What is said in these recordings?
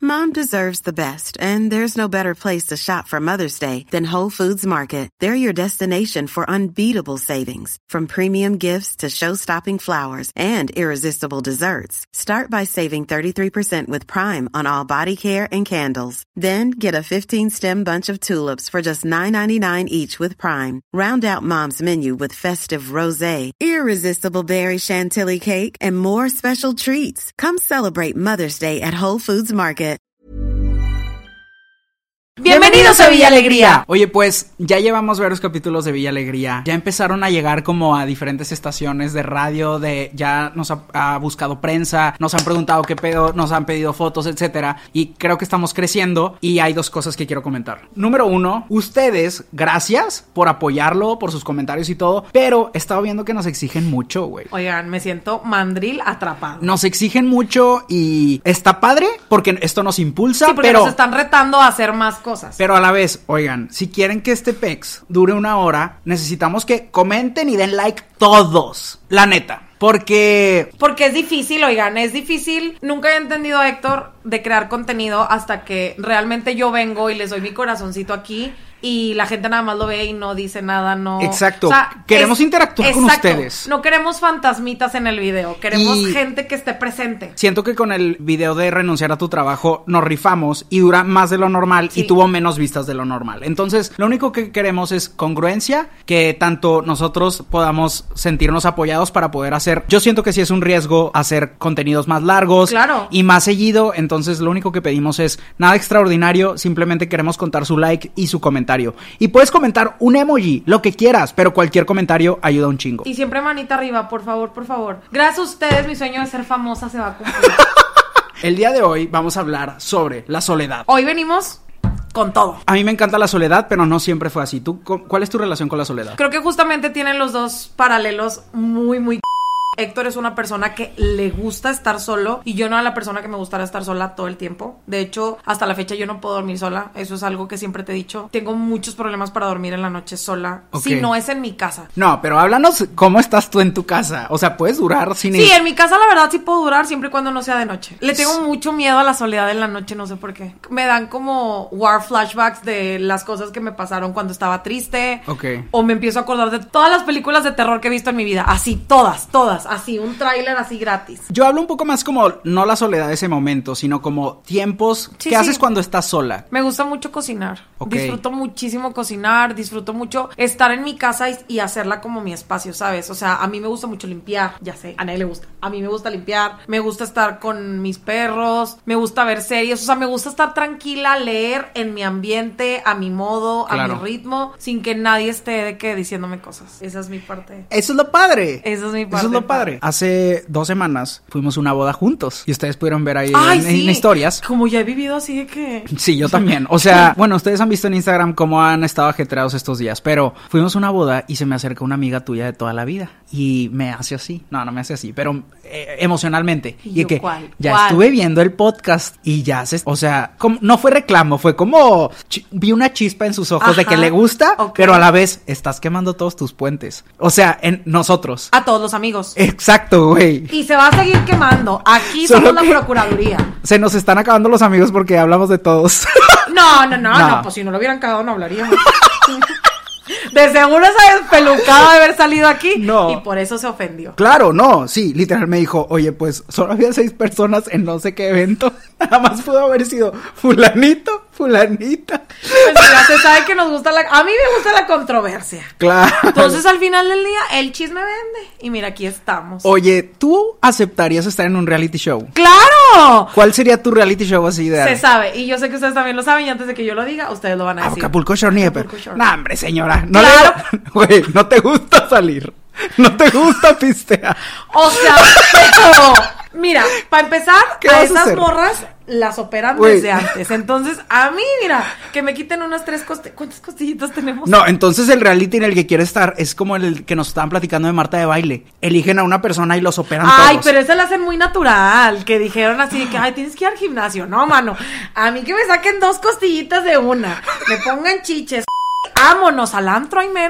Mom deserves the best, and there's no better place to shop for Mother's Day than Whole Foods Market. They're your destination for unbeatable savings, from premium gifts to show-stopping flowers and irresistible desserts. Start by saving 33% with Prime on all body care and candles. Then get a 15-stem bunch of tulips for just $9.99 each with Prime. Round out Mom's menu with festive rosé, irresistible berry chantilly cake, and more special treats. Come celebrate Mother's Day at Whole Foods Market. ¡Bienvenidos a Villa Alegría! Oye, pues ya llevamos varios capítulos de Villa Alegría. Ya empezaron a llegar como a diferentes estaciones de radio, ya nos ha buscado prensa, nos han preguntado qué pedo, nos han pedido fotos, etcétera. Y creo que estamos creciendo y hay dos cosas que quiero comentar. Número uno, ustedes, gracias por apoyarlo, por sus comentarios y todo, pero he estado viendo que nos exigen mucho, güey. Oigan, me siento mandril atrapado. Nos exigen mucho y está padre porque esto nos impulsa, sí, porque nos están retando a hacer más cosas. Pero a la vez, oigan, si quieren que este PEX dure 1 hora, necesitamos que comenten y den like todos, la neta. Porque es difícil, oigan, es difícil. Nunca he entendido a Héctor de crear contenido hasta que realmente yo vengo y les doy mi corazoncito aquí y la gente nada más lo ve y no dice nada, no. Exacto, o sea, queremos interactuar con ustedes. No queremos fantasmitas en el video, queremos gente que esté presente. Siento que con el video de renunciar a tu trabajo nos rifamos y dura más de lo normal y tuvo menos vistas de lo normal. Entonces, lo único que queremos es congruencia, que tanto nosotros podamos sentirnos apoyados para poder hacer. Yo siento que sí es un riesgo hacer contenidos más largos, claro, y más seguido. Entonces, lo único que pedimos es nada extraordinario, simplemente queremos contar su like y su comentario. Y puedes comentar un emoji, lo que quieras, pero cualquier comentario ayuda un chingo. Y siempre manita arriba, por favor, por favor. Gracias a ustedes, mi sueño de ser famosa se va a cumplir. El día de hoy vamos a hablar sobre la soledad. Hoy venimos con todo. A mí me encanta la soledad, pero no siempre fue así. ¿Cuál es tu relación con la soledad? Creo que justamente tienen los dos paralelos muy Héctor es una persona que le gusta estar solo y yo no era la persona que me gustara estar sola todo el tiempo. De hecho, hasta la fecha yo no puedo dormir sola. Eso es algo que siempre te he dicho. Tengo muchos problemas para dormir en la noche sola, si no es en mi casa. No, pero háblanos cómo estás tú en tu casa. O sea, ¿puedes durar sin Sí, en mi casa la verdad sí puedo durar siempre y cuando no sea de noche. Le tengo mucho miedo a la soledad en la noche, no sé por qué. Me dan como flashbacks de las cosas que me pasaron cuando estaba triste. O me empiezo a acordar de todas las películas de terror que he visto en mi vida. Así, todas. Así, un tráiler así gratis. Yo hablo un poco más como, no la soledad de ese momento, sino como tiempos. ¿Qué haces cuando estás sola? Me gusta mucho cocinar. Disfruto muchísimo cocinar, disfruto mucho estar en mi casa y hacerla como mi espacio, ¿sabes? O sea, a mí me gusta mucho limpiar, ya sé, a nadie le gusta. A mí me gusta limpiar, me gusta estar con mis perros, me gusta ver series, o sea, me gusta estar tranquila, leer en mi ambiente, a mi modo, a mi ritmo, sin que nadie esté diciéndome cosas. Esa es mi parte. Eso es lo padre. Eso es mi parte. Eso es lo padre. Hace 2 semanas fuimos a una boda juntos y ustedes pudieron ver ahí en historias. Como ya he vivido así de que... Sí, yo también. O sea, bueno, ustedes han visto en Instagram cómo han estado ajetreados estos días, pero fuimos a una boda y se me acerca una amiga tuya de toda la vida y me hace así. No me hace así, pero emocionalmente. Y que ¿cuál? Estuve viendo el podcast y ya o sea, no fue reclamo, fue como vi una chispa en sus ojos de que le gusta, pero a la vez estás quemando todos tus puentes. O sea, en nosotros. A todos los amigos. Exacto, güey. Y se va a seguir quemando. Aquí somos la procuraduría. Se nos están acabando los amigos porque hablamos de todos. No, pues si no lo hubieran cagado no hablaríamos. De seguro se ha despelucado de haber salido aquí. No. Y por eso se ofendió. Claro, no, sí, literal me dijo, oye, pues solo había 6 personas en no sé qué evento. Nada más pudo haber sido fulanito, fulanita. Pues ya se sabe que nos gusta a mí me gusta la controversia. Claro. Entonces al final del día el chisme vende. Y mira, aquí estamos. Oye, ¿tú aceptarías estar en un reality show? ¡Claro! ¿Cuál sería tu reality show así ideal? Se sabe, y yo sé que ustedes también lo saben, y antes de que yo lo diga, ustedes lo van a decir. Acapulco Shore Nieper. No, hombre, señora. Claro. Güey, no te gusta salir. No te gusta pistear. O sea, pero... Mira, para empezar, a esas morras las operan desde antes. Entonces, a mí, mira, que me quiten unas 3 costillitas. ¿Cuántas costillitas tenemos? No, entonces el reality en el que quiere estar es como el que nos estaban platicando de Marta de Baile. Eligen a una persona y los operan todos. Ay, pero ese lo hacen muy natural. Que dijeron así de que, ay, tienes que ir al gimnasio. No, mano. A mí que me saquen 2 costillitas de una. Me pongan chiches. Vámonos al antro, ay, mero.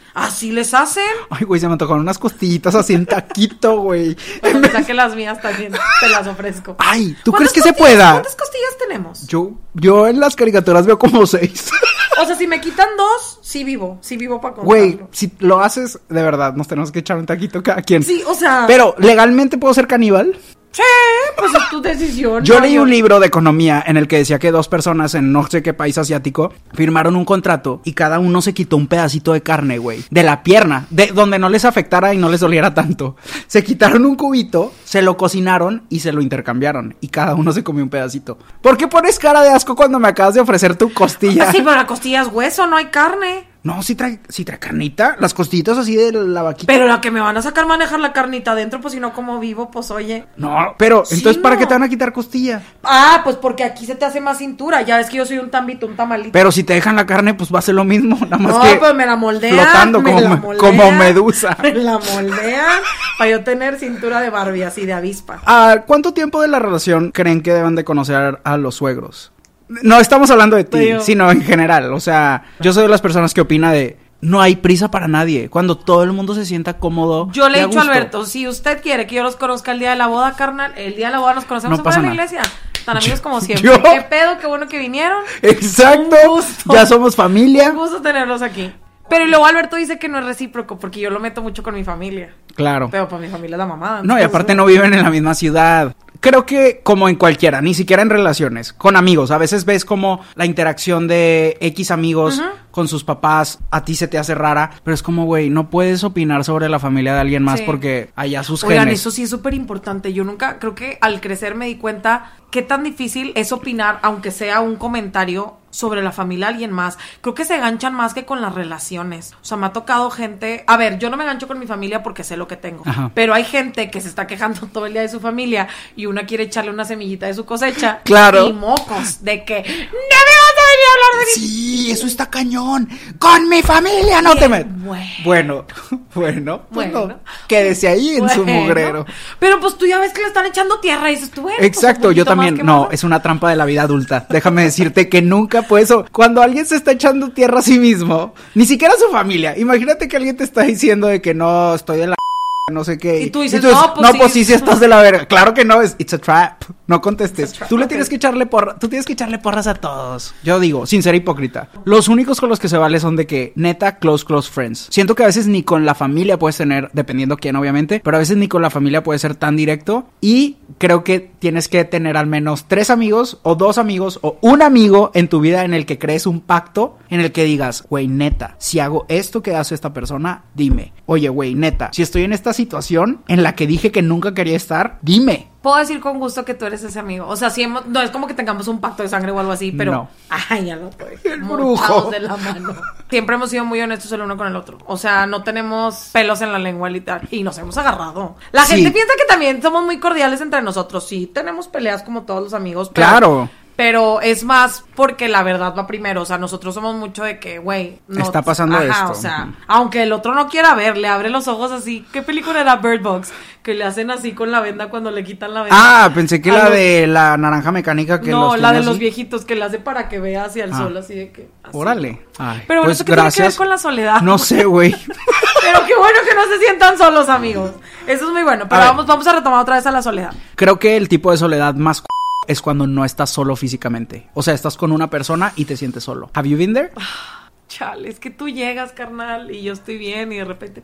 Así les hacen. Ay, güey, se me antojaron unas costillitas así en taquito, güey. Bueno, o sea que las mías también te las ofrezco. Ay, ¿tú crees que se pueda? ¿Cuántas costillas tenemos? Yo en las caricaturas veo como 6. O sea, si me quitan 2, sí vivo para contarlo. Güey, si lo haces, de verdad, nos tenemos que echar un taquito cada quien. Sí, o sea... Pero, ¿legalmente puedo ser caníbal? Sí, pues es tu decisión. Yo leí un libro de economía en el que decía que 2 personas en no sé qué país asiático firmaron un contrato y cada uno se quitó un pedacito de carne, güey, de la pierna, de donde no les afectara y no les doliera tanto. Se quitaron un cubito, se lo cocinaron y se lo intercambiaron y cada uno se comió un pedacito. ¿Por qué pones cara de asco cuando me acabas de ofrecer tu costilla? Sí, pero la costilla es hueso, no hay carne. No, sí trae carnita, las costillitas así de la vaquita. Pero la que me van a sacar manejar la carnita adentro, pues si no como vivo, pues oye. No, pero Sí, entonces ¿para no. qué te van a quitar costilla? Ah, pues porque aquí se te hace más cintura. Ya ves que yo soy un tambito, un tamalito. Pero si te dejan la carne, pues va a ser lo mismo, nada más No, que pues me la moldean. flotando como medusa. Me la moldean para yo tener cintura de Barbie, así de avispa. ¿Cuánto tiempo de la relación creen que deben de conocer a los suegros? No estamos hablando de ti, Pero... sino en general. O sea, yo soy de las personas que opina de no hay prisa para nadie. Cuando todo el mundo se sienta cómodo. Yo le y he a dicho a gusto. Alberto, si usted quiere que yo los conozca el día de la boda, carnal, el día de la boda nos conocemos No afuera pasa de la nada. iglesia. Tan amigos como siempre. Yo- ¿Qué pedo? Qué bueno que vinieron. Exacto. Un gusto. Ya somos familia. Un gusto tenerlos aquí. Pero y luego Alberto dice que no es recíproco porque yo lo meto mucho con mi familia. Claro. Pero para mi familia es la mamada. No, y aparte no viven en la misma ciudad. Creo que como en cualquiera, ni siquiera en relaciones, con amigos. A veces ves como la interacción de X amigos con sus papás, a ti se te hace rara, pero es como, güey, no puedes opinar sobre la familia de alguien más Sí. porque allá sus Oigan, genes. eso sí es súper importante. Yo nunca, creo que al crecer me di cuenta qué tan difícil es opinar, aunque sea un comentario sobre la familia de alguien más. Creo que se ganchan más que con las relaciones. O sea, me ha tocado gente... A ver, yo no me gancho con mi familia porque sé lo que tengo. Ajá. Pero hay gente que se está quejando todo el día de su familia y una quiere echarle una semillita de su cosecha. Claro. Y mocos de que... ¡No me vas a venir a hablar de mí! Sí, eso está cañón. Con mi familia no te metas. Bueno. Bueno, pues Bueno. no. Quédese ahí en su Bueno. mugrero. Pero pues tú ya ves que le están echando tierra y dices tú, bueno, pues, Exacto, un yo poquito más, también. ¿qué No, más? es una trampa de la vida adulta. Déjame decirte que nunca puedes. Cuando alguien se está echando tierra a sí mismo, ni siquiera a su familia. Imagínate que alguien te está diciendo de que no, estoy de la no sé qué. Y tú dices, no, pues sí, sí. sí estás de la verga. Claro que no, it's a trap. No contestes. It's a trap, Tú le ok. tienes que echarle tú tienes que echarle porras a todos. Yo digo, sin ser hipócrita. Los únicos con los que se vale son de que, neta, close friends. Siento que a veces ni con la familia puedes tener, dependiendo quién, obviamente, pero a veces ni con la familia puedes ser tan directo. Y creo que tienes que tener al menos 3 amigos, o 2 amigos, o un amigo en tu vida en el que crees un pacto, en el que digas, güey, neta, si hago esto que hace esta persona, dime. Oye, güey, neta, si estoy en esta situación en la que dije que nunca quería estar, dime. Puedo decir con gusto que tú eres ese amigo. O sea, si no es como que tengamos un pacto de sangre o algo así, pero... No. Ay, ya lo estoy. El Mochados brujo. de la mano. Siempre hemos sido muy honestos el uno con el otro. O sea, no tenemos pelos en la lengua literal. Y nos hemos agarrado. La Sí. gente piensa que también somos muy cordiales entre nosotros. Sí, tenemos peleas como todos los amigos. Pero, Claro. Pero es más porque la verdad va primero. O sea, nosotros somos mucho de que, güey... no- Está pasando esto. O sea, aunque el otro no quiera ver, le abre los ojos así. ¿Qué película era Bird Box? Que le hacen así con la venda cuando le quitan la venda. Ah, pensé que A la los- de la naranja mecánica que No, los la de tiene los así. viejitos que le hace para que vea hacia el Ah. sol, así de que... así. Órale. Ay, Pero bueno, pues ¿eso qué tiene que ver gracias. con la soledad? No sé, güey. Pero qué bueno que no se sientan solos, amigos. Eso es muy bueno. Pero A ver. vamos a retomar otra vez a la soledad. Creo que el tipo de soledad más es cuando no estás solo físicamente. O sea, estás con una persona y te sientes solo. Have you been there? Chale, es que tú llegas, carnal, y yo estoy bien y de repente...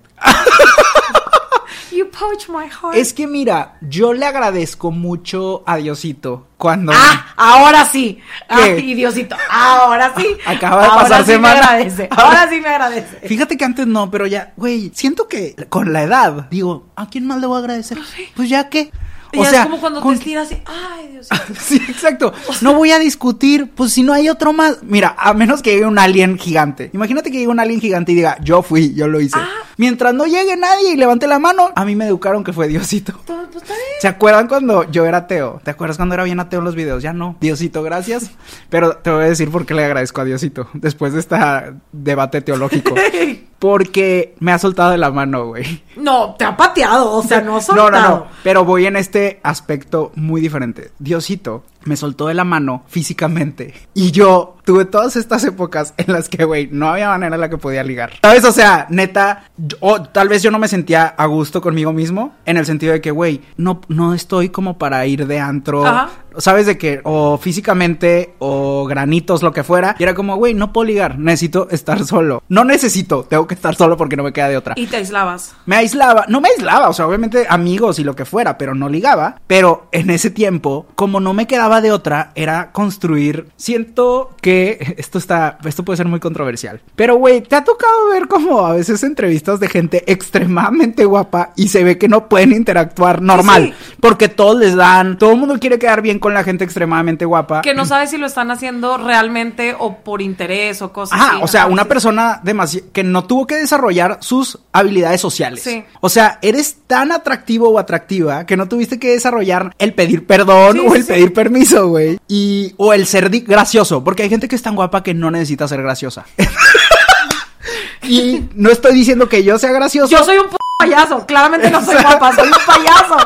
You poach my heart. Es que mira, yo le agradezco mucho a Diosito cuando... ¡Ah! Ahora sí. ¿Qué? Ay, Diosito. Ahora sí. Acaba de Ahora pasar sí semana. me agradece. Ahora sí me agradece. Fíjate que antes no, pero ya, güey, siento que con la edad, digo, ¿a quién más le voy a agradecer? Pues ya que... Y ya es como cuando te estiras y... Ay, Diosito. Sí, exacto. No voy a discutir, pues si no hay otro más. Mira, a menos que llegue un alien gigante. Imagínate que llegue un alien gigante y diga, yo lo hice. Ah. Mientras no llegue nadie y levante la mano, a mí me educaron que fue Diosito. Pues está bien. ¿Se acuerdan cuando yo era ateo? ¿Te acuerdas cuando era bien ateo en los videos? Ya no. Diosito, gracias. Pero te voy a decir por qué le agradezco a Diosito después de este debate teológico. Porque me ha soltado de la mano, güey. No, te ha pateado, o sea, no soltado. No. Pero voy en este aspecto muy diferente. Diosito, me soltó de la mano físicamente. Y yo tuve todas estas épocas en las que, güey, no había manera en la que podía ligar. ¿Sabes? O sea, neta, o tal vez yo no me sentía a gusto conmigo mismo, en el sentido de que, güey, no estoy como para ir de antro. Ajá. ¿Sabes? De que, o físicamente, o granitos, lo que fuera. Y era como, güey, no puedo ligar, necesito estar solo. No necesito, tengo que estar solo porque no me queda de otra. ¿Y te aislabas? Me aislaba, no me aislaba, o sea, obviamente amigos y lo que fuera, pero no ligaba. Pero en ese tiempo, como no me quedaba de otra, era construir. Siento que esto puede ser muy controversial. Pero, güey, ¿te ha tocado ver como a veces entrevistas de gente extremadamente guapa y se ve que no pueden interactuar normal? Sí. Porque todo el mundo quiere quedar bien con la gente extremadamente guapa. Que no sabe si lo están haciendo realmente o por interés o cosas así. O sea, una persona que no tuvo que desarrollar sus habilidades sociales. Sí. O sea, eres tan atractivo o atractiva que no tuviste que desarrollar el pedir perdón o el pedir permiso, güey. O el ser gracioso, porque hay gente que es tan guapa que no necesita ser graciosa. Y no estoy diciendo que yo sea gracioso. Yo soy un payaso, claramente no soy guapa, soy un payaso.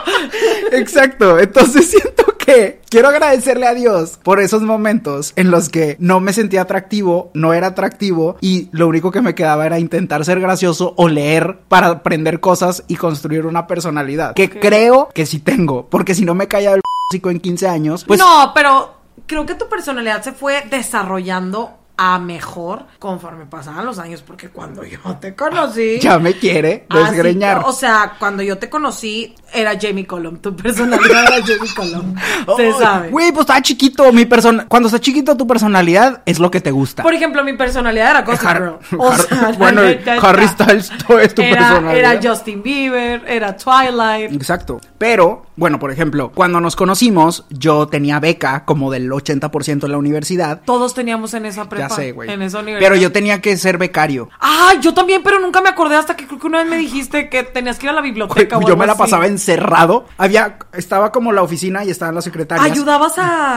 Exacto, entonces siento que quiero agradecerle a Dios por esos momentos en los que no me sentía atractivo, no era atractivo y lo único que me quedaba era intentar ser gracioso o leer para aprender cosas y construir una personalidad que creo que sí tengo, porque si no me caía el en 15 años, pues... No, pero creo que tu personalidad se fue desarrollando a mejor conforme pasaban los años, porque cuando yo te conocí... Ya me quiere desgreñar. Así, o sea, cuando yo te conocí, era Jamie Cullum, tu personalidad era Jamie Cullum, se sabe. Güey, pues estaba chiquito, cuando estás chiquito tu personalidad es lo que te gusta. Por ejemplo, mi personalidad era Gossip Girl. O sea, bueno, Harry Styles es tu personalidad. Era Justin Bieber, era Twilight. Exacto, pero, bueno, por ejemplo, cuando nos conocimos, yo tenía beca como del 80% en la universidad. Todos teníamos en esa prepa. Ya sé, güey. En esa universidad. Pero yo tenía que ser becario. Ah, yo también, pero nunca me acordé hasta que creo que una vez me dijiste que tenías que ir a la biblioteca. Güey, yo me la pasaba encerrado. Estaba como la oficina y estaban las secretarias. Ayudabas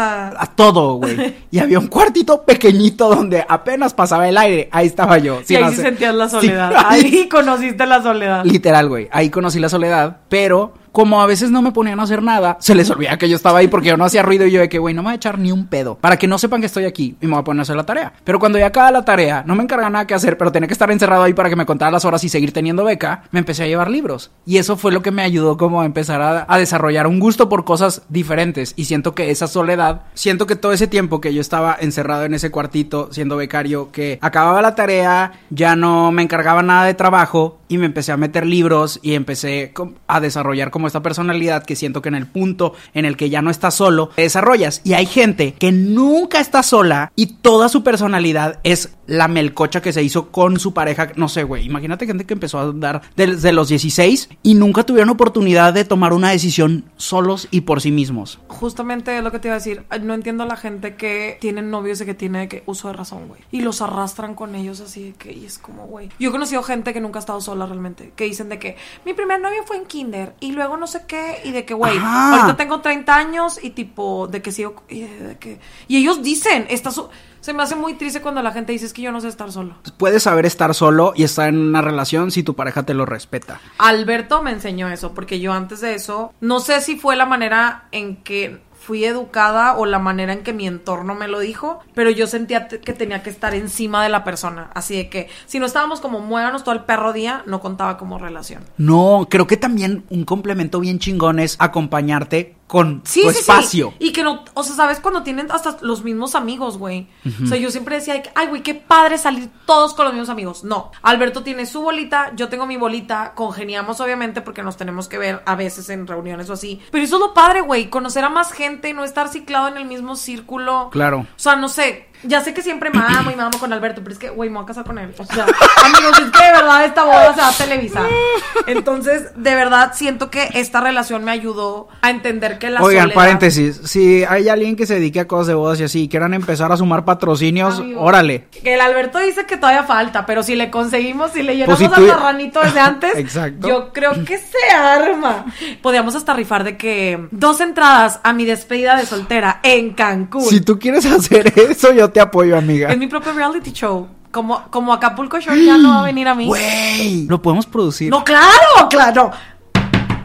a todo, güey. Y había un cuartito pequeñito donde apenas pasaba el aire. Ahí estaba yo. Y ahí sí sentías la soledad. Sí, ahí conociste la soledad. Literal, güey. Ahí conocí la soledad, pero... Como a veces no me ponían a hacer nada, se les olvidaba que yo estaba ahí porque yo no hacía ruido y yo de que, güey, no me voy a echar ni un pedo. Para que no sepan que estoy aquí y me voy a poner a hacer la tarea. Pero cuando ya acaba la tarea, no me encargaba nada que hacer, pero tenía que estar encerrado ahí para que me contara las horas y seguir teniendo beca, me empecé a llevar libros. Y eso fue lo que me ayudó como a empezar a desarrollar un gusto por cosas diferentes. Y siento que esa soledad, siento que todo ese tiempo que yo estaba encerrado en ese cuartito siendo becario, que acababa la tarea, ya no me encargaba nada de trabajo y me empecé a meter libros y empecé a desarrollar como esta personalidad que siento que en el punto en el que ya no estás solo, te desarrollas. Y hay gente que nunca está sola y toda su personalidad es la melcocha que se hizo con su pareja. No sé, güey, imagínate gente que empezó a andar desde los 16 y nunca tuvieron oportunidad de tomar una decisión solos y por sí mismos. Justamente es lo que te iba a decir. No entiendo a la gente que tienen novios y que tiene que uso de razón, güey. Y los arrastran con ellos así de que, y es como, güey. Yo he conocido gente que nunca ha estado sola realmente, que dicen de que mi primer novio fue en kinder y luego no sé qué, y de que, güey, ahorita tengo 30 años y tipo, de que sigo, y ellos dicen, se me hace muy triste cuando la gente dice, es que yo no sé estar solo. Puedes saber estar solo y estar en una relación si tu pareja te lo respeta. Alberto me enseñó eso, porque yo antes de eso, no sé si fue la manera en que fui educada o la manera en que mi entorno me lo dijo, pero yo sentía que tenía que estar encima de la persona, así de que si no estábamos como muéganos todo el perro día, no contaba como relación. No, creo que también un complemento bien chingón es acompañarte con tu espacio. Sí. Y que no, o sea, ¿sabes? Cuando tienen hasta los mismos amigos, güey. Uh-huh. O sea, yo siempre decía, ay, güey, qué padre salir todos con los mismos amigos. No, Alberto tiene su bolita, yo tengo mi bolita, congeniamos obviamente porque nos tenemos que ver a veces en reuniones o así. Pero eso es lo padre, güey, conocer a más gente, no estar ciclado en el mismo círculo. Claro. O sea, no sé, ya sé que siempre me amo con Alberto, pero es que, güey, me voy a casar con él. O sea, amigos, es que de verdad esta boda se va a televisar. Entonces, de verdad, siento que esta relación me ayudó a entender que la Oigan, soledad... paréntesis, si hay alguien que se dedique a cosas de bodas y así, y quieran empezar a sumar patrocinios, amigo, órale. Que el Alberto dice que todavía falta, pero si le conseguimos, si le llenamos pues si al marranito desde antes, exacto, yo creo que se arma. Podríamos hasta rifar de que 2 entradas a mi despedida de soltera en Cancún. Si tú quieres hacer eso, yo te apoyo, amiga. Es mi propio reality show. Como Acapulco Shore ya no va a venir a mí. Güey, lo podemos producir. No, claro.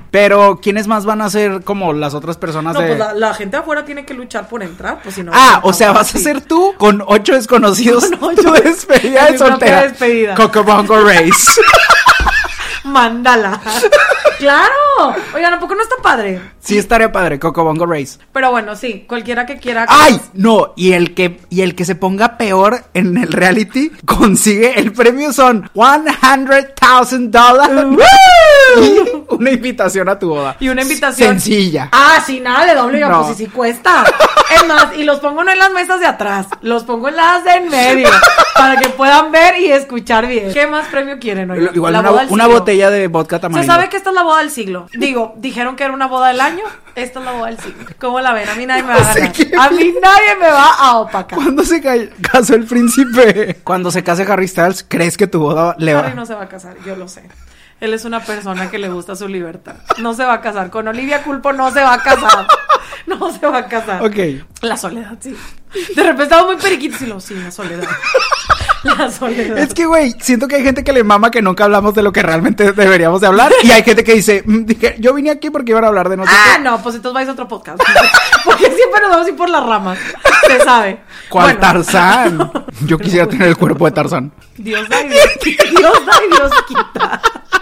Pero, ¿quiénes más van a ser como las otras personas no, pues la gente afuera tiene que luchar por entrar, pues si no... o sea, vas a ser tú con 8 desconocidos. Con 8 tu despedida de soltera. Despedida. Cocobongo Race. Mándala. ¡Claro! Oigan, ¿a poco no está padre? Sí, estaría padre, Cocobongo Race. Pero bueno, sí, cualquiera que quiera... ¡Ay! No, y el que se ponga peor en el reality consigue, el premio son $100,000 y una invitación a tu boda. Y una invitación... sencilla. Sí, nada de doble, no. Pues sí cuesta. Es más, y los pongo no en las mesas de atrás, los pongo en las de en medio, para que puedan ver y escuchar bien. ¿Qué más premio quieren hoy? Igual una botella de vodka tamarindo. Se sabe que esta es la boda del siglo. Dijeron que era una boda del año, esta es la boda del siglo. ¿Cómo la ven? A mí nadie me va a ganar. A mí nadie me va a opacar. ¿Cuándo se casó el príncipe? Cuando se case Harry Styles, ¿crees que tu boda le va? Harry no se va a casar, yo lo sé. Él es una persona que le gusta su libertad. No se va a casar. Con Olivia Culpo no se va a casar. No se va a casar. Ok. La soledad, sí. De repente estaba muy periquitos y sí, la soledad. La soledad. Es que, güey, siento que hay gente que le mama que nunca hablamos de lo que realmente deberíamos de hablar. Y hay gente que dice, yo vine aquí porque iban a hablar de nosotros. No, pues entonces vais a otro podcast. Porque siempre nos vamos a ir por las ramas. Se sabe. ¿Cuál Tarzán? Yo quisiera tener el cuerpo de Tarzán. Dios da y Dios quita. Dios da y Dios quita.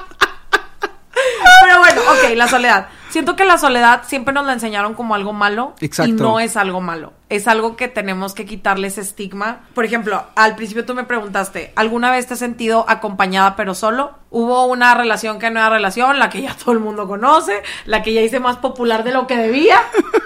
Pero bueno, ok, la soledad. Siento que la soledad siempre nos la enseñaron como algo malo. Exacto. Y no es algo malo. Es algo que tenemos que quitarle ese estigma. Por ejemplo, al principio tú me preguntaste, ¿alguna vez te has sentido acompañada pero solo? Hubo una relación que no era relación, la que ya todo el mundo conoce, la que ya hice más popular de lo que debía.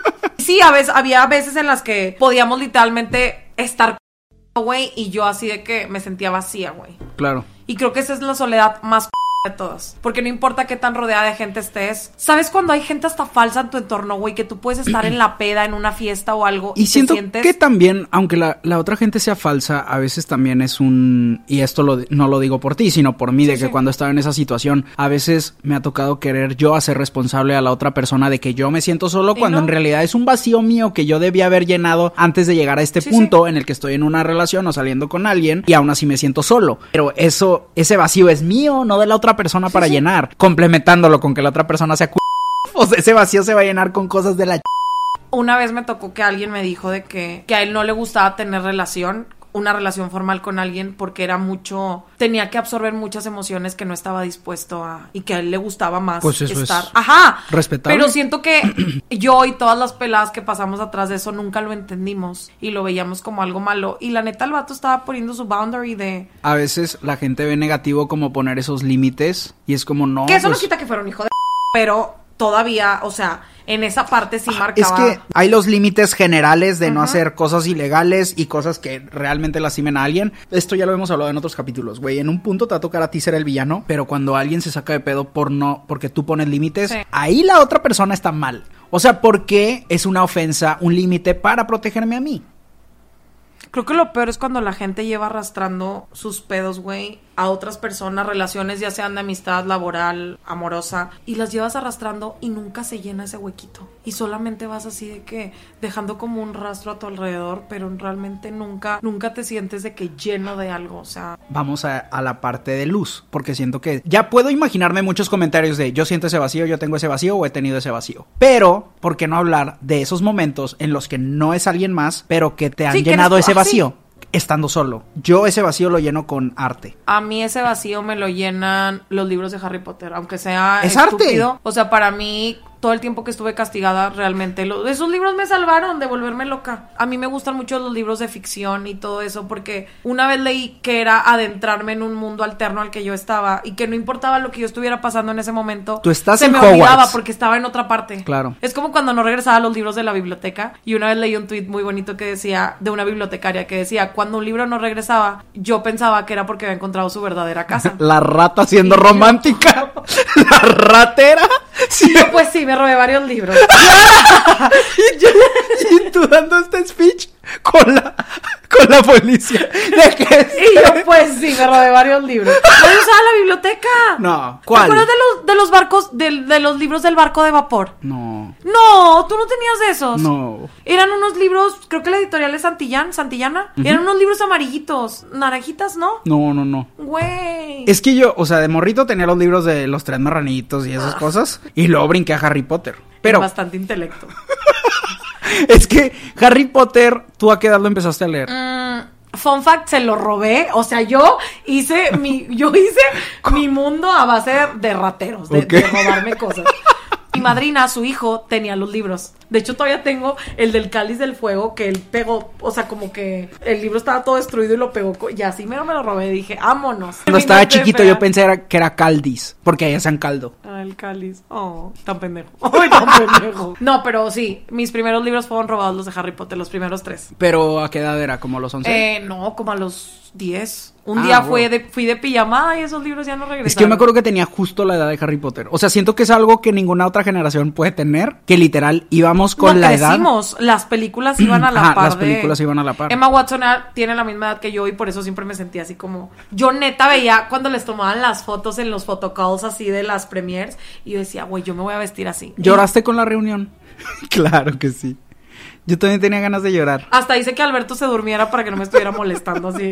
Sí, había veces en las que podíamos literalmente estar güey, y yo así de que me sentía vacía, güey. Claro. Y creo que esa es la soledad más de todas. Porque no importa qué tan rodeada de gente estés. ¿Sabes cuando hay gente hasta falsa en tu entorno, güey? Que tú puedes estar en la peda, en una fiesta o algo. Y siento que también, aunque la otra gente sea falsa, a veces también es y esto no lo digo por ti, sino por mí, de que cuando estaba en esa situación, a veces me ha tocado querer yo hacer responsable a la otra persona de que yo me siento solo, cuando en realidad es un vacío mío que yo debía haber llenado antes de llegar a este punto en el que estoy en una relación o saliendo con alguien y aún así me siento solo. Pero ese vacío es mío, no de la otra persona para llenar, complementándolo con que la otra persona sea pues ese vacío se va a llenar con cosas de la Una vez me tocó que alguien me dijo de que a él no le gustaba tener una relación formal con alguien porque tenía que absorber muchas emociones que no estaba dispuesto a, y que a él le gustaba más pues eso estar. Es respetable. Pero siento que yo y todas las peladas que pasamos atrás de eso nunca lo entendimos y lo veíamos como algo malo, y la neta el vato estaba poniendo su boundary de... A veces la gente ve negativo como poner esos límites y es como no... Que eso no quita que fuera un hijo de... Pero todavía, o sea... En esa parte sí marcaba... Es que hay los límites generales de no hacer cosas ilegales y cosas que realmente lastimen a alguien. Esto ya lo hemos hablado en otros capítulos, güey. En un punto te va a tocar a ti ser el villano, pero cuando alguien se saca de pedo porque tú pones límites, ahí la otra persona está mal. O sea, ¿por qué es una ofensa, un límite para protegerme a mí? Creo que lo peor es cuando la gente lleva arrastrando sus pedos, güey, a otras personas, relaciones ya sean de amistad, laboral, amorosa, y las llevas arrastrando y nunca se llena ese huequito. Y solamente vas así de que dejando como un rastro a tu alrededor, pero realmente nunca te sientes de que lleno de algo, o sea... Vamos a la parte de luz, porque siento que ya puedo imaginarme muchos comentarios de yo siento ese vacío, yo tengo ese vacío o he tenido ese vacío. Pero, ¿por qué no hablar de esos momentos en los que no es alguien más, pero que te han llenado ese vacío? Estando solo. Yo ese vacío lo lleno con arte. A mí ese vacío me lo llenan los libros de Harry Potter, aunque sea es estúpido. Arte. O sea, para mí, todo el tiempo que estuve castigada, realmente esos libros me salvaron de volverme loca. A mí me gustan mucho los libros de ficción y todo eso, porque una vez leí que era adentrarme en un mundo alterno al que yo estaba, y que no importaba lo que yo estuviera pasando en ese momento, tú estás se en me Hogwarts. olvidaba porque estaba en otra parte. Claro. Es como cuando no regresaba a los libros de la biblioteca, y una vez leí un tweet muy bonito que decía, de una bibliotecaria que decía, cuando un libro no regresaba, yo pensaba que era porque había encontrado su verdadera casa. La rata siendo romántica. La ratera. Sí. Yo pues sí, me robé varios libros. Y tú dando este speech con la policía. ¿De qué? Y yo, pues sí, me robé varios libros. ¿No usaba la biblioteca? No, ¿cuál? ¿Te acuerdas de los barcos, de los libros del barco de vapor? No. No, tú no tenías de esos. No. Eran unos libros, creo que la editorial es Santillana. Eran unos libros amarillitos, naranjitas, ¿no? No. Güey. Es que yo, o sea, de morrito tenía los libros de los tres marranitos y esas cosas. Y luego brinqué a Harry Potter. Pero Bastante intelecto. es que Harry Potter, ¿tú a qué edad lo empezaste a leer? Fun fact, se lo robé. O sea, yo hice mi mundo a base de rateros, de robarme cosas. Mi madrina, su hijo, tenía los libros. De hecho, todavía tengo el del Cáliz del Fuego, que él pegó, o sea, como que el libro estaba todo destruido y lo pegó, y así me lo robé. Dije, vámonos. Cuando estaba chiquito yo pensé que era Caldis, porque ahí hacían caldo. Ah, el Cáliz. Oh, tan pendejo. Ay, tan pendejo. No, pero sí, mis primeros libros fueron robados, los de Harry Potter, los primeros 3. ¿Pero a qué edad era? ¿Como los 11? No, como a los 10. Un día fui de pijamada y esos libros ya no regresaron. Es que yo me acuerdo que tenía justo la edad de Harry Potter. O sea, siento que es algo que ninguna otra generación puede tener. Que literal íbamos con la edad. Las películas iban a la par. Las películas iban a la par. Emma Watson tiene la misma edad que yo y por eso siempre me sentía así como... Yo neta veía cuando les tomaban las fotos en los photocalls así de las premieres y yo decía, güey, yo me voy a vestir así. ¿Lloraste con la reunión? Claro que sí. Yo también tenía ganas de llorar. Hasta hice que Alberto se durmiera para que no me estuviera molestando así.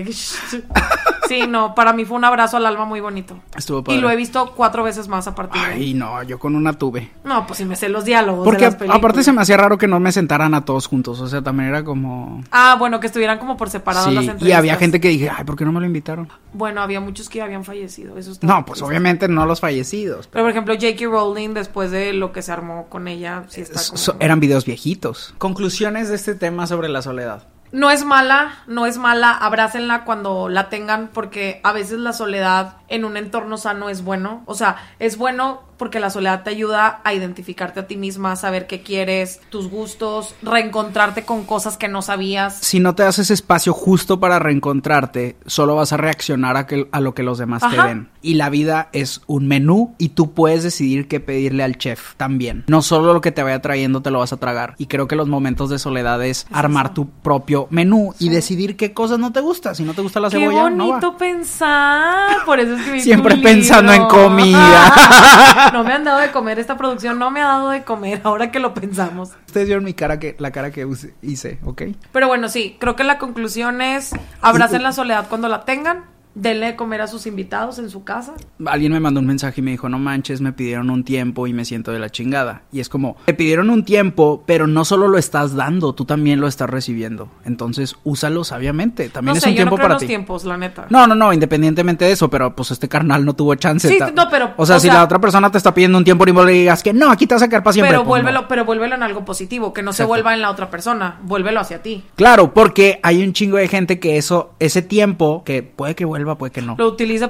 Sí, no, para mí fue un abrazo al alma muy bonito. Estuvo padre. Y lo he visto 4 veces más a partir de... Ay, no, yo con una tuve. No, pues sí me sé los diálogos porque de las películas. Aparte se me hacía raro que no me sentaran a todos juntos. O sea, también era como... Bueno, que estuvieran como por separado sí, las entrevistas. Y había gente que dije, ay, ¿por qué no me lo invitaron? Bueno, había muchos que habían fallecido. Eso no, pues obviamente no los fallecidos. Pero por ejemplo, J.K. Rowling, después de lo que se armó con ella, sí está como... Eran videos viejitos. Conclusiones de este tema sobre la soledad. No es mala, abrácenla cuando la tengan, porque a veces la soledad en un entorno sano es bueno. O sea, es bueno porque la soledad te ayuda a identificarte a ti misma, a saber qué quieres, tus gustos, reencontrarte con cosas que no sabías. Si no te das ese espacio justo para reencontrarte, solo vas a reaccionar a lo que los demás te ven. Y la vida es un menú y tú puedes decidir qué pedirle al chef también. No solo lo que te vaya trayendo te lo vas a tragar. Y creo que los momentos de soledad es armar tu propio menú y decidir qué cosas no te gustan. Si no te gusta la cebolla, no va. Qué bonito pensar. Por eso escribí siempre pensando en comida. No me han dado de comer, esta producción no me ha dado de comer, ahora que lo pensamos. Ustedes vieron la cara que hice, ¿ok? Pero bueno, sí, creo que la conclusión es abracen la soledad cuando la tengan. Denle de comer a sus invitados en su casa. Alguien me mandó un mensaje y me dijo, no manches, me pidieron un tiempo y me siento de la chingada. Y es como, te pidieron un tiempo, pero no solo lo estás dando, tú también lo estás recibiendo. Entonces, úsalo sabiamente. También no es un tiempo para ti. No sé, yo no creo en los tiempos, la neta. No, independientemente de eso, pero pues este carnal no tuvo chance. Sí, no, pero... O sea, si la otra persona te está pidiendo un tiempo y vos le digas que no, aquí te vas a quedar para siempre. Pero vuélvelo en algo positivo, que no se vuelva en la otra persona, vuélvelo hacia ti. Claro, porque hay un chingo de gente que ese tiempo, que puede que vuelva, puede que no. Lo utiliza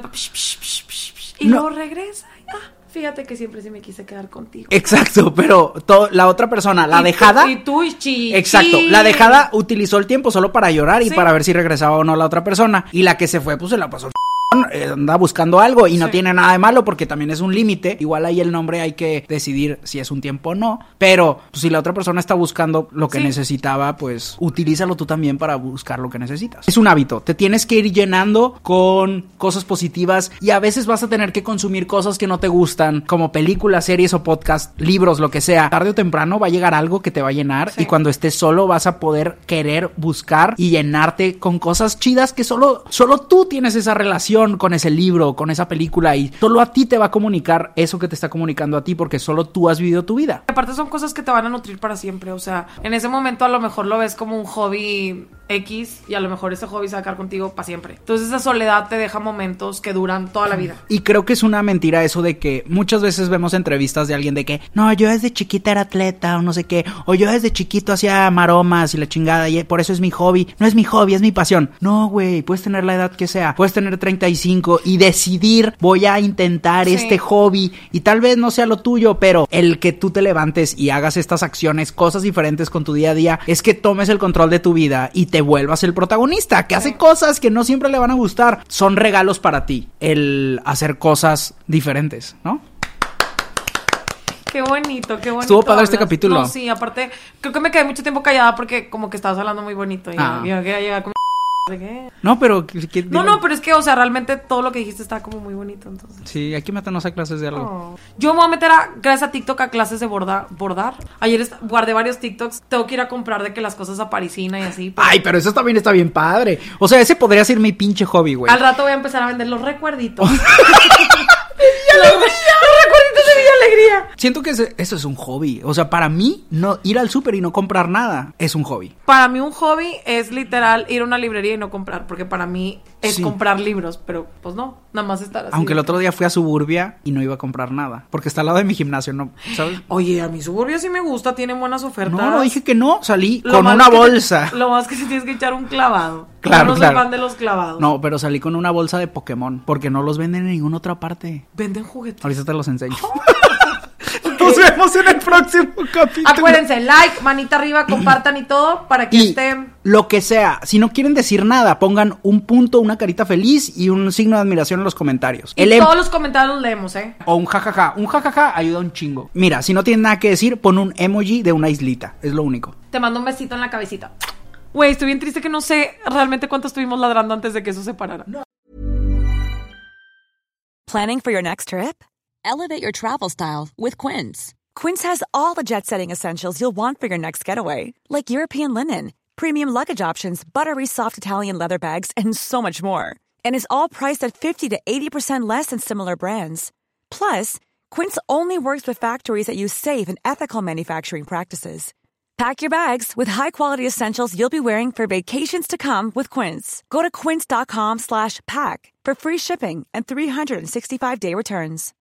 y luego regresa. Fíjate que siempre sí me quise quedar contigo. Exacto, pero la otra persona, la dejada. Y tú, exacto, la dejada utilizó el tiempo solo para llorar y para ver si regresaba o no la otra persona. Y la que se fue, pues se la pasó. Anda buscando algo y no tiene nada de malo porque también es un límite. Igual ahí el nombre hay que decidir si es un tiempo o no. Pero pues, si la otra persona está buscando lo que necesitaba, pues utilízalo tú también para buscar lo que necesitas. Es un hábito. Te tienes que ir llenando con cosas positivas y a veces vas a tener que consumir cosas que no te gustan, como películas, series o podcasts, libros, lo que sea. Tarde o temprano va a llegar algo que te va a llenar y cuando estés solo vas a poder querer buscar y llenarte con cosas chidas que solo tú tienes esa relación con ese libro, con esa película y solo a ti te va a comunicar eso que te está comunicando a ti porque solo tú has vivido tu vida. Aparte son cosas que te van a nutrir para siempre, o sea, en ese momento a lo mejor lo ves como un hobby X y a lo mejor ese hobby se va a quedar contigo para siempre. Entonces esa soledad te deja momentos que duran toda la vida. Y creo que es una mentira eso de que muchas veces vemos entrevistas de alguien de que no, yo desde chiquita era atleta o no sé qué, o yo desde chiquito hacía maromas y la chingada y por eso es mi hobby. No es mi hobby, es mi pasión. No, güey, puedes tener la edad que sea, puedes tener 35 y decidir voy a intentar este hobby y tal vez no sea lo tuyo, pero el que tú te levantes y hagas estas acciones, cosas diferentes con tu día a día, es que tomes el control de tu vida y te vuelvas el protagonista, que hace cosas que no siempre le van a gustar. Son regalos para ti el hacer cosas diferentes, ¿no? Qué bonito, qué bonito. Estuvo padre este capítulo. No, sí, aparte, creo que me quedé mucho tiempo callada porque como que estabas hablando muy bonito y yo quería llegar como... No, pero... No, pero es que, o sea, realmente todo lo que dijiste está como muy bonito, entonces. Sí, hay que meternos a clases de algo. Oh. Yo me voy a meter, gracias a TikTok, a clases de bordar. Ayer guardé varios TikToks. Tengo que ir a comprar de que las cosas a parisina y así. Ay, pero eso también está bien padre. O sea, ese podría ser mi pinche hobby, güey. Al rato voy a empezar a vender los recuerditos. Los recuerditos de Villa Alegría. Siento que eso es un hobby. O sea, para mí, no ir al súper y no comprar nada es un hobby. Para mí un hobby es literal ir a una librería y no comprar. Porque para mí es comprar libros. Pero pues no, nada más estar así. Aunque el otro día fui a Suburbia y no iba a comprar nada. Porque está al lado de mi gimnasio, ¿no? ¿Sabes? Oye, a mi Suburbia sí me gusta, tienen buenas ofertas. No dije que no. Salí con una bolsa. Lo más que si tienes que echar un clavado. Claro, no soy fan de los clavados. No, pero salí con una bolsa de Pokémon. Porque no los venden en ninguna otra parte. Venden juguetes. Ahorita te los enseño. Nos vemos en el próximo capítulo. Acuérdense, like, manita arriba, compartan y todo para que estén... Lo que sea, si no quieren decir nada, pongan un punto, una carita feliz y un signo de admiración en los comentarios. Y todos los comentarios los leemos, O un jajaja. Un jajaja ayuda un chingo. Mira, si no tienen nada que decir, pon un emoji de una islita. Es lo único. Te mando un besito en la cabecita. Güey, estoy bien triste que no sé realmente cuánto estuvimos ladrando antes de que eso se parara. No. Planning for your next trip? Elevate your travel style with Quince. Quince has all the jet-setting essentials you'll want for your next getaway, like European linen, premium luggage options, buttery soft Italian leather bags, and so much more. And is all priced at 50 to 80% less than similar brands. Plus, Quince only works with factories that use safe and ethical manufacturing practices. Pack your bags with high-quality essentials you'll be wearing for vacations to come with Quince. Go to quince.com/pack for free shipping and 365-day returns.